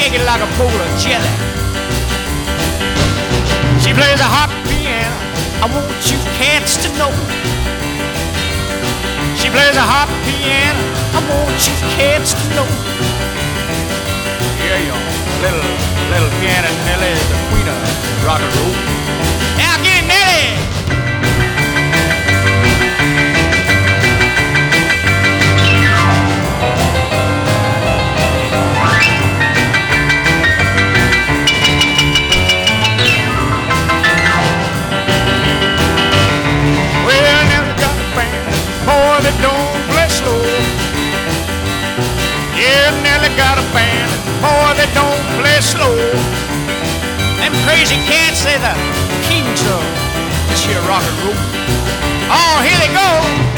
shake it like a bowl of jelly. She plays a hot piano, I want you cats to know. She plays a hot piano, I want you cats to know. Yeah, y'all, little piano Nellie is the queen of rock and roll. Now get it, Nellie! That don't play slow. Yeah, Nellie got a band, boy, that don't play slow. Them crazy cats, they're the kings of this here rock and roll. Oh, here they go.